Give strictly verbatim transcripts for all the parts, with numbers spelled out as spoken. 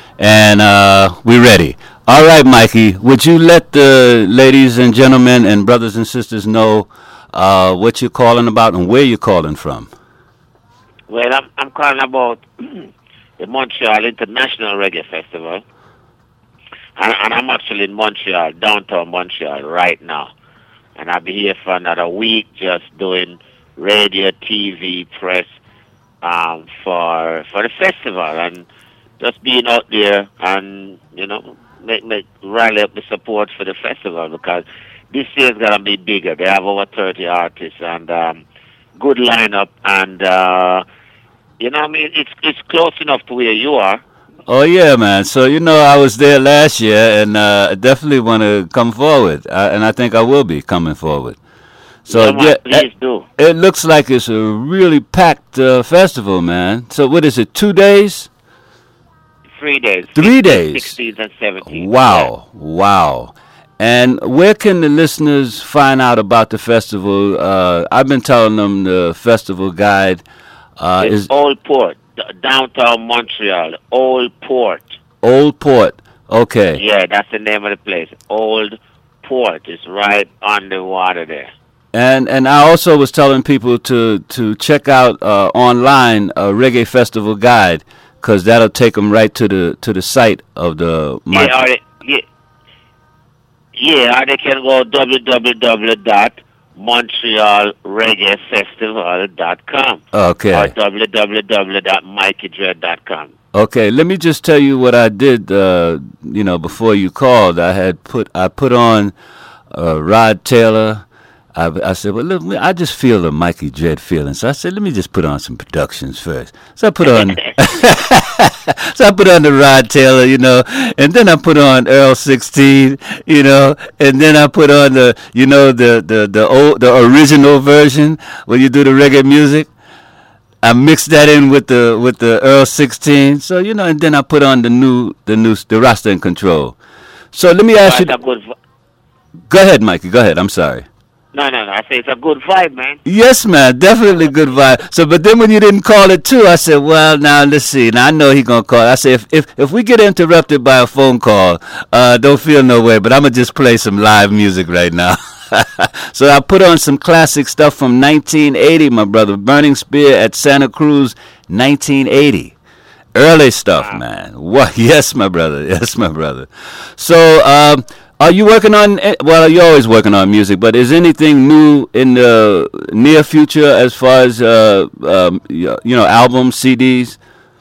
and uh, we're ready. All right, Mikey, would you let the ladies and gentlemen and brothers and sisters know uh, what you're calling about and where you're calling from? Well, I'm I'm calling about the Montreal International Reggae Festival, and, and I'm actually in Montreal, downtown Montreal, right now. And I'll be here for another week, just doing radio, T V, press um, for for the festival, and just being out there and you know make make rally up the support for the festival because this year's gonna be bigger. They have over thirty artists and um, good lineup, and uh, you know I mean it's it's close enough to where you are. Oh yeah, man. So you know, I was there last year, and uh, I definitely want to come forward, uh, and I think I will be coming forward. So Yeah, yeah, man, eh, please do. it looks like it's a really packed uh, festival, man. So what is it? Two days? Three days, Three fifteenth, days? sixteenth, and seventeenth. Yeah. Wow, wow. And where can the listeners find out about the festival? Uh, I've been telling them the festival guide uh, It's is Old Port, d- downtown Montreal. Old Port. Old Port. Okay. Yeah, that's the name of the place. Old Port. It's right on the water there. And and I also was telling people to to check out uh, online a reggae festival guide because that'll take them right to the to the site of the Yeah, Mike. or they, yeah, yeah, or they can go w w w dot montreal reggae festival dot com or Okay, w w w dot mikey dread dot com. okay. Let me just tell you what I did. Uh, you know, before you called, I had put I put on uh, Rod Taylor. I, I said, well, look, I just feel the Mikey Dread feeling. So I said, let me just put on some productions first. So I put on, so I put on the Rod Taylor, you know, and then I put on Earl sixteen, you know, and then I put on the, you know, the the the old the original version when you do the reggae music. I mixed that in with the with the Earl sixteen. So you know, and then I put on the new the new the Rasta in Control. So let me So ask you. it's a good. vi- Go ahead, Mikey. Go ahead. I'm sorry. No, no, no. I say it's a good vibe, man. Yes, man, definitely good vibe. So, but then when you didn't call it too, I said, well, now let's see. Now I know he gonna call. I said, if if, if we get interrupted by a phone call, uh, don't feel no way. But I'm gonna just play some live music right now. So I put on some classic stuff from nineteen eighty, my brother. Burning Spear at Santa Cruz, nineteen eighty. Early stuff, Wow. man. What? Yes, my brother. Yes, my brother. So, um, are you working on? eh, Well, you're always working on music, but is anything new in the near future as far as uh, um, y- you know, albums, C Ds?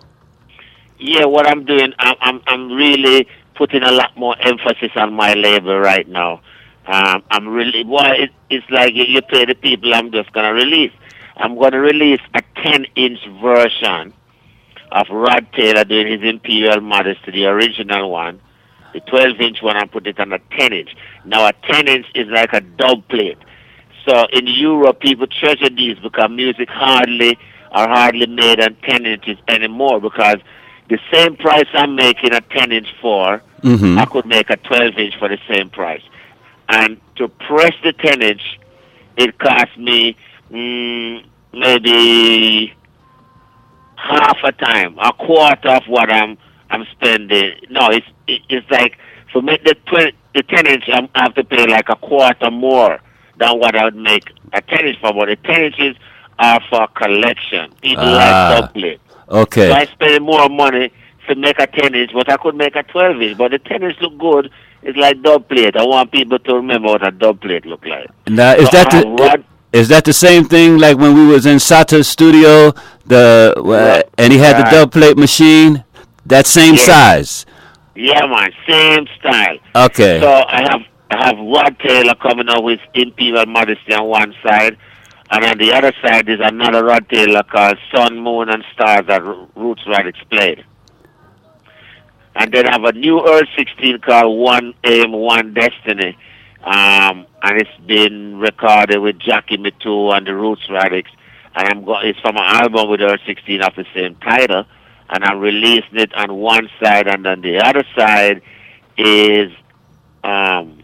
Yeah, what I'm doing, I'm I'm, I'm really putting a lot more emphasis on my label right now. Um, I'm really, well, it, it's like you, you pay the people. I'm just gonna release. I'm gonna release a ten inch version of Rod Taylor doing his Imperial Modesty, the original one. The twelve inch one, I put it on a ten inch. Now a ten inch is like a dub plate. So in Europe, people treasure these because music hardly are hardly made on ten inches anymore because the same price I'm making a ten inch for, Mm-hmm. I could make a twelve inch for the same price. And to press the ten inch, it cost me mm, maybe half a time, a quarter of what I'm I'm spending. No, it's it, it's like for me the twenty, the ten inch I'm, I have to pay like a quarter more than what I would make a ten inch for. But the ten inches are for collection. People like Ah, double. So okay. I spend more money to make a ten inch, but I could make a twelve inch. But the ten inch look good. It's like dub plate. I want people to remember what a dub plate look like. Now, So is that I have the i- rod, is that the same thing like when we was in Sata's studio, the uh, rod, and he had the right? dub plate machine, that same Yes, size? yeah, man, same style. So Okay. I have I have Rod Taylor coming up with Imperial Modesty on one side, and on the other side is another Rod Taylor called Sun, Moon, and Stars that Ro- Roots Radix played. And then I have a new Earth sixteen called One Aim, One Destiny. Um, and it's been recorded with Jackie Mitu and the Roots Radix. And I'm go- it's from an album with Earth sixteen of the same title. And I'm releasing it on one side, and then the other side is, um,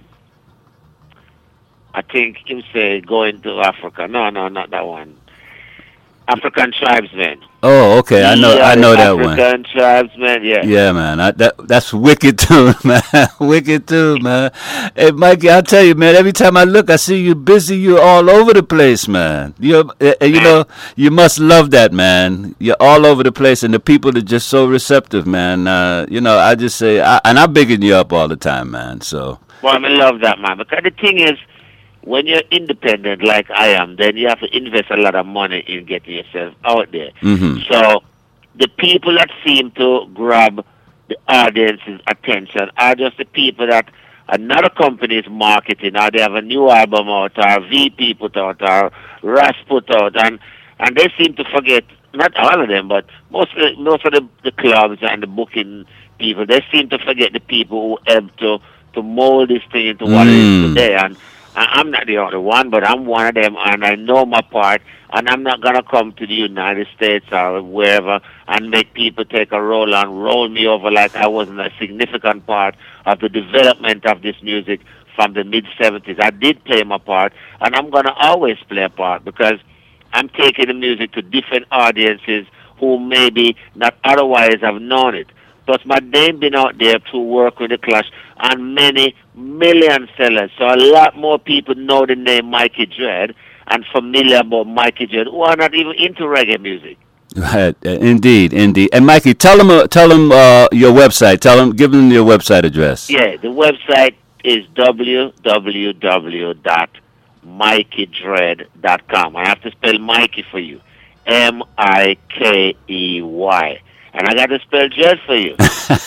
I think you say going to Africa. No, no, not that one. African tribesmen. Oh, okay. I know. We I are the know that one. African tribesmen, yeah. Yeah, man. I, that that's wicked too, man. Wicked too, man. Hey, Mikey, I'll tell you, man. Every time I look, I see you busy. You're all over the place, man. You, uh, you know, you must love that, man. You're all over the place, and the people are just so receptive, man. Uh, you know, I just say, I, and I'm bigging you up all the time, man. So. Well, I love that, man. Because the thing is, when you're independent like I am, then you have to invest a lot of money in getting yourself out there. Mm-hmm. So the people that seem to grab the audience's attention are just the people that another company is marketing, or they have a new album out, or V P put out, or Ras put out, and and they seem to forget, not all of them, but most of the, most of the, the clubs and the booking people, they seem to forget the people who help to, to mold this thing into what mm. it is today. And I'm not the only one, but I'm one of them, and I know my part, and I'm not going to come to the United States or wherever and make people take a roll and roll me over like I wasn't a significant part of the development of this music from the mid-seventies. I did play my part, and I'm going to always play a part because I'm taking the music to different audiences who maybe not otherwise have known it. Plus, my name been out there to work with the Clash and many million sellers. So a lot more people know the name Mikey Dread and familiar about Mikey Dread who are not even into reggae music. Right. Indeed, indeed. And Mikey, tell them, uh, tell them uh, your website. Tell them, give them your website address. Yeah, the website is w w w dot mikey dread dot com. I have to spell Mikey for you. M I K E Y. And I got to spell Dread for you.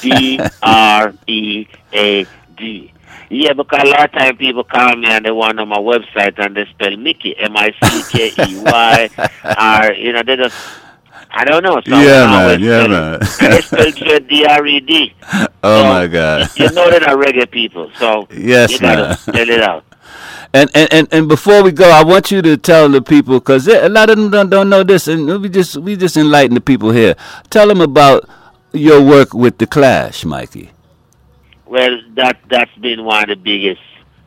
D R E A D. Yeah, because a lot of time people call me and they want on my website and they spell Mickey, M I C K E Y. Or, you know, they just, I don't know. So yeah, man, yeah, man. And they spell Dread, D R E D. Oh, so my God. You know they're not reggae people, so yes, you got to man. spell it out. And, and, and, and before we go, I want you to tell the people, because a lot of them don't, don't know this, and we just we just enlighten the people here. Tell them about your work with The Clash, Mikey. Well, that, that's been one of the biggest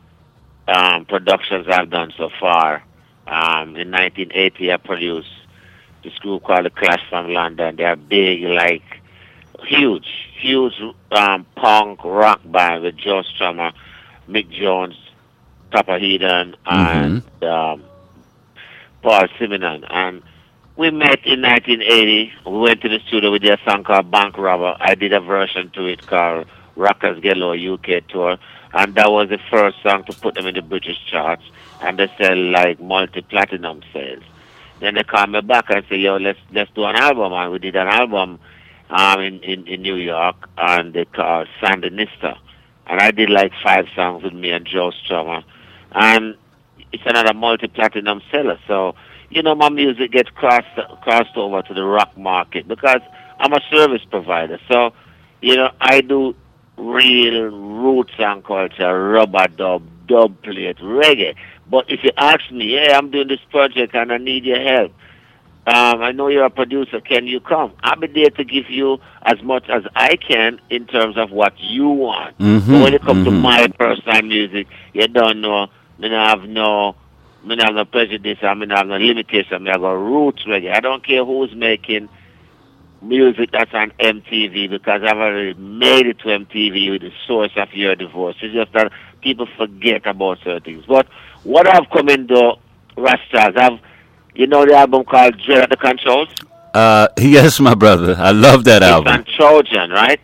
um, productions I've done so far. Um, in nineteen eighty, I produced this group called The Clash from London. They're big, like, huge, huge um, punk rock band with Joe Strummer, Mick Jones, Papa Heaton, and mm-hmm. um, Paul Simonon. And we met in nineteen eighty. We went to the studio with their song called Bank Robber. I did a version to it called Rockers Get Low U K Tour. And that was the first song to put them in the British charts. And they sell like multi-platinum sales. Then they called me back and said, yo, let's let's do an album. And we did an album um, in, in, in New York, and they called Sandinista. And I did like five songs with me and Joe Strummer. And it's another multi-platinum seller. So, you know, my music gets crossed, crossed over to the rock market because I'm a service provider. So, you know, I do real roots and culture, rubber dub, dub plate, reggae. But if you ask me, hey, I'm doing this project and I need your help, um, I know you're a producer, can you come? I'll be there to give you as much as I can in terms of what you want. Mm-hmm, but when it comes mm-hmm. to my personal music, you don't know, I don't have no, I don't have no prejudice, I don't have no limitation. I got roots reggae. I don't care who's making music that's on M T V because I've already made it to M T V with the source of your divorce. It's just that people forget about certain things. But what I've come into Rastas, I've, you know the album called Dread at the Controls? Uh, yes, my brother. I love that it's album. It's on Trojan, right?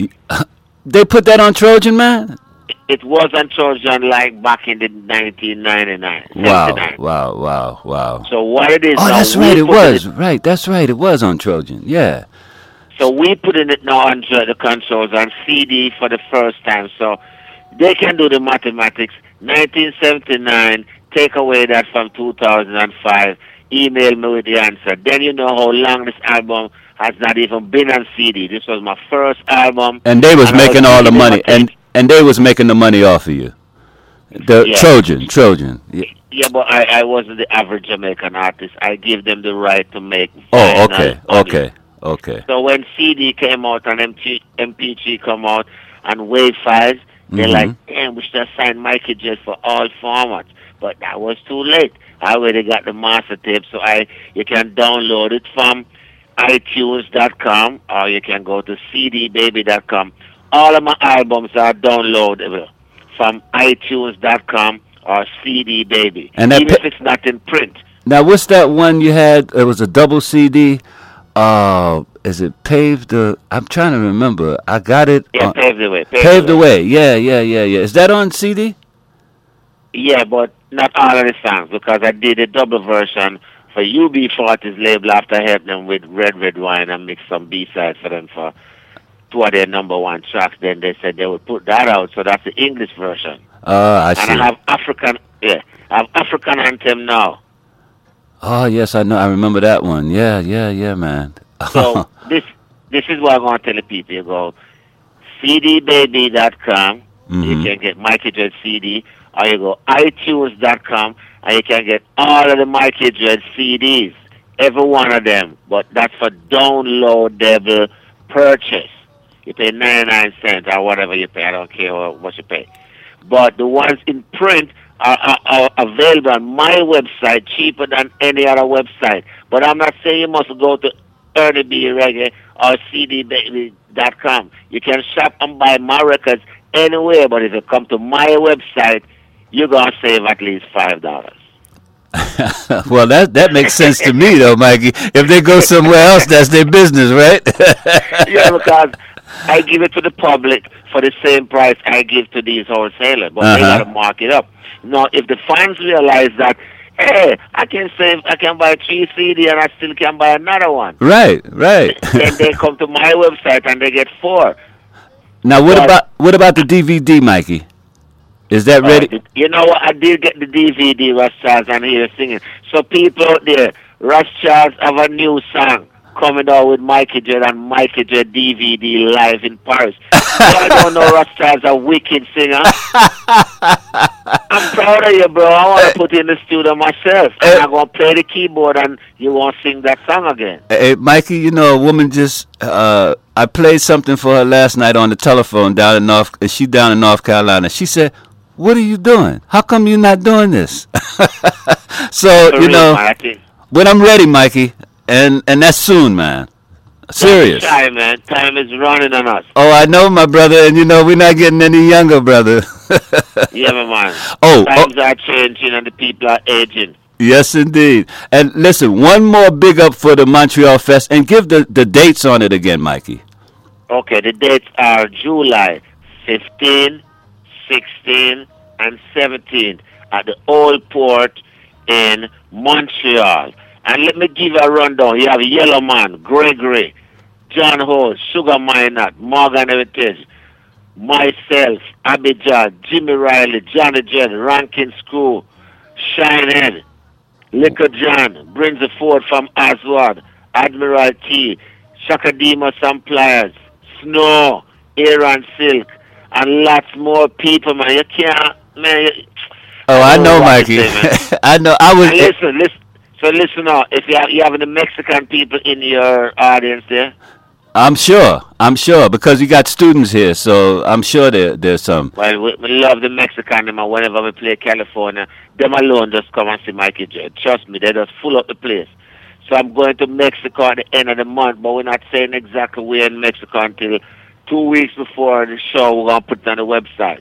They put that on Trojan, man? It was on Trojan like back in the nineteen ninety-nine. Wow, wow, wow, wow. So what it is Oh, now, that's right, it was. It, right, that's right, it was on Trojan, yeah. So we put in it now on the Controls on C D for the first time. So they can do the mathematics. nineteen seventy-nine, take away that from two thousand five, email me with the answer. Then you know how long this album has not even been on C D. This was my first album. And they was and making was all the money. And and they was making the money off of you. The yeah. Trojan, Trojan. Yeah. yeah, but I, I wasn't the average Jamaican artist. I give them the right to make Oh, okay, okay, okay. So when C D came out and M P three come out and wave files, they're mm-hmm. like, damn, we should have signed Mikey Dread for all formats. But that was too late. I already got the master tape, so I you can download it from iTunes dot com or you can go to C D baby dot com. All of my albums are downloadable from iTunes dot com or C D Baby, And that even pa- if it's not in print. Now, what's that one you had? It was a double C D. Uh, is it Paved the? I'm trying to remember. I got it. Yeah, on, Pave the Way. Pave, Paved the the way. Way. Yeah, yeah, yeah, yeah. Is that on C D? Yeah, but not all of the songs because I did a double version for U B forty's label after I helped them with Red Red Wine and mixed some B-sides for them for two of their number one tracks. Then they said they would put that out, so that's the English version. Uh, I see. And I have African, yeah, I have African Anthem now. Oh, yes, I know. I remember that one. Yeah, yeah, yeah, man. So this this is what I'm going to tell the people. You go C D baby dot com. Mhm. You can get Mikey Dread C D. Or you go iTunes dot com and you can get all of the Mikey Dread C Ds. Every one of them. But that's for downloadable purchase. You pay ninety-nine cents or whatever you pay. I don't care what you pay. But the ones in print are, are, are available on my website cheaper than any other website. But I'm not saying you must go to Ernie B Reggae or C D baby dot com. You can shop and buy my records anywhere, but if you come to my website, you're going to save at least five dollars. Well, that that makes sense to me, though, Mikey. If they go somewhere else, that's their business, right? Yeah, because I give it to the public for the same price I give to these wholesalers, but Uh-huh. they got to mark it up. Now, if the fans realize that, hey, I can save, I can buy three C D and I still can buy another one, Right, right. then they come to my website and they get four. Now, what But- about what about the D V D, Mikey? Is that ready? Uh, you know what? I did get the D V D, Russ Charles, and hear singing. So people out there, Russ Charles have a new song coming out with Mikey Dread and Mikey Dread D V D live in Paris. I don't know Russ Charles a wicked singer. I'm proud of you, bro. I want to put you in the studio myself. And I'm going to play the keyboard and you won't sing that song again. Hey, Mikey, you know, a woman just, uh, I played something for her last night on the telephone down in North, and she down in North Carolina. She said, what are you doing? How come you're not doing this? So, For you real, know, man, I think- when I'm ready, Mikey, and, and that's soon, man. Serious. Time, man. Time is running on us. Oh, I know, my brother, and you know, we're not getting any younger, brother. Yeah, my man. Oh, oh, Times are changing and the people are aging. yes, indeed. And listen, one more big up for the Montreal Fest, and give the, the dates on it again, Mikey. Okay, the dates are July fifteenth, sixteenth, and seventeenth at the Old Port in Montreal. And let me give you a rundown. You have Yellow Man, Gregory, John Ho, Sugar Minot, Morgan Heritage, myself, Abijah, Jimmy Riley, Johnny Jed, Rankin School, Shinehead, Liquor John, brings the Ford from Aswad, Admiral T, Shakadima Sampliers, Snow, Aaron Silk, and lots more people, man. You can't, man. You, Oh, I, I don't know, know what Mikey. to say, man. I know. I was. and listen, listen. So listen now, if you have, you have any Mexican people in your audience there? I'm sure. I'm sure because you got students here, so I'm sure there there's some. Well, we, we love the Mexican, them, and whenever we play California, them alone just come and see Mikey J. Trust me, they just full up the place. So I'm going to Mexico at the end of the month, but we're not saying exactly where in Mexico until two weeks before the show. We're going to put it on the website.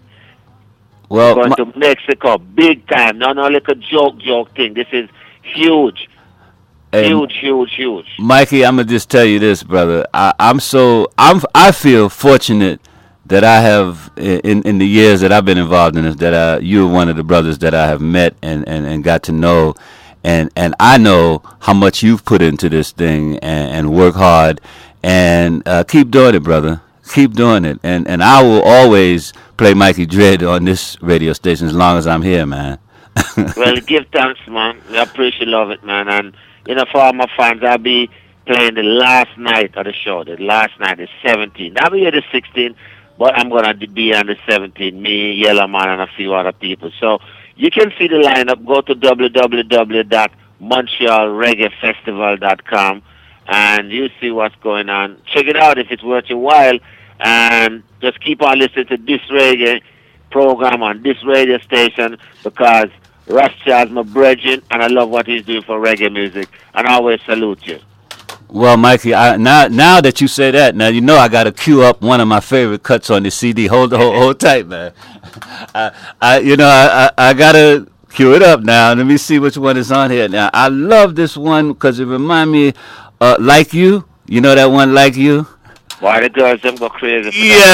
Well, We're going Mi- to Mexico, big time. No, no, like a joke, joke thing. This is huge. hey, Huge, huge, huge. Mikey, I'm gonna just tell you this, brother. I, I'm so I'm I feel fortunate that I have in in the years that I've been involved in this that I, you're one of the brothers that I have met and, and, and got to know, and and I know how much you've put into this thing and, and work hard, and uh, keep doing it, brother. Keep doing it, and and I will always play Mikey Dread on this radio station as long as I'm here, man. Well, give thanks, man. We appreciate love it, man. And, you know, for all my fans, I'll be playing the last night of the show. The last night is seventeenth. I'll be here the sixteenth, but I'm going to be on the seventeenth. Me, Yellow Man, and a few other people. So you can see the lineup. Go to w w w dot montreal reggae festival dot com and you see what's going on. Check it out if it's worth your while. And just keep on listening to this reggae program on this radio station because Rothschild, my brethren, and I love what he's doing for reggae music. And I always salute you. Well, Mikey, I, now now that you say that, now you know I got to cue up one of my favorite cuts on the C D. Hold hold, hold tight, man. I, I you know I, I, I gotta cue it up now. Let me see which one is on here. Now I love this one because it remind me, uh, Like You. You know that one, Like You. Why the girls them go crazy? For Yeah,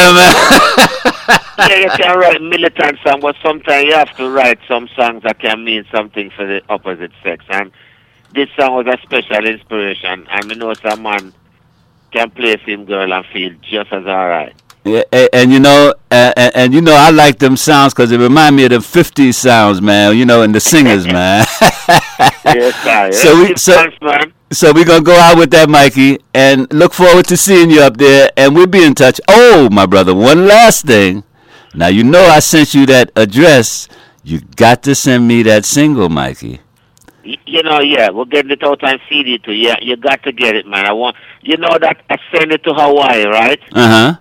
that. man. Yeah, you can write militant song, but sometimes you have to write some songs that can mean something for the opposite sex. And this song was a special inspiration, and I know some man can play him girl and feel just as alright. Yeah, and, and you know, and, and you know, I like them sounds because it remind me of the fifties sounds, man. You know, and the singers, man. Yes, sir. So we, so, thanks, man. so we're gonna go out with that, Mikey, and look forward to seeing you up there, and we'll be in touch. Oh, my brother, one last thing. Now you know I sent you that address. You got to send me that single, Mikey. You know, yeah, we're getting it out on C D too. Yeah, you got to get it, man. I want, you know that I send it to Hawaii, right? Uh huh.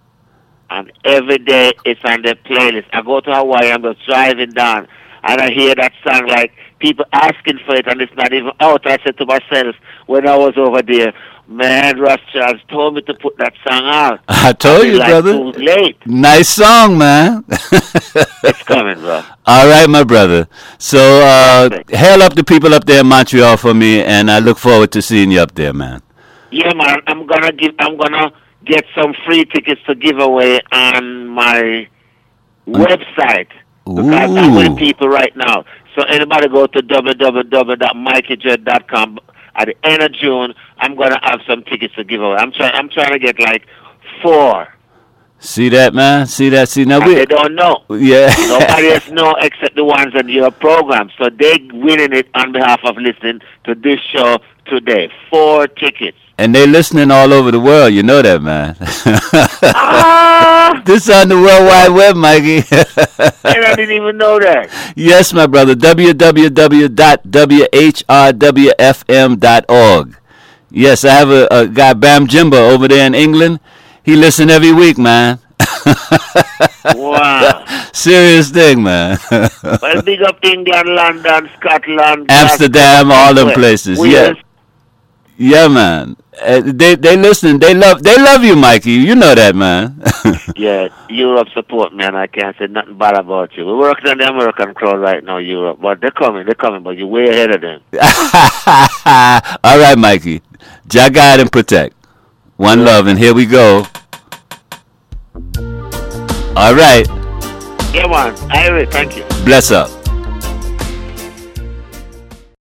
And every day it's on the playlist. I go to Hawaii, I'm just driving down, and I hear that song, like, people asking for it, and it's not even out. I said to myself, when I was over there, man, Rothschild told me to put that song out. I told you, like, brother. Too late. Nice song, man. It's coming, bro. All right, my brother. So, uh, hail up the people up there in Montreal for me, and I look forward to seeing you up there, man. Yeah, man. I'm gonna give. I'm gonna get some free tickets to give away on my website. Because Ooh. I'm with people right now. So anybody go to w w w dot mikey dread dot com. At the end of June, I'm gonna have some tickets to give away. I'm trying. I'm trying to get like four. See that, man? See that? See now And we they don't know. Yeah. Nobody else know except the ones on your program. So they winning it on behalf of listening to this show today. Four tickets. And they listening all over the world. You know that, man. Ah! This on the World Wide Web, Mikey. And I didn't even know that. Yes, my brother. w w w dot w h r w f m dot org. Yes, I have a, a guy, Bam Jimba, over there in England. He listen every week, man. Wow. Serious thing, man. Well, big up England, London, Scotland, Amsterdam, all them Wales. places. Wales. Yeah. Yeah, man. Uh, they they listen. They love they love you, Mikey. You know that, man. Yeah, Europe support, man. I can't say nothing bad about you. We're working on the American crowd right now, Europe. But they're coming, they're coming, but you're way ahead of them. All right, Mikey. Jah guide and protect. One Yeah. love, and here we go. All right. Yeah, man. Irie, thank you. Bless up.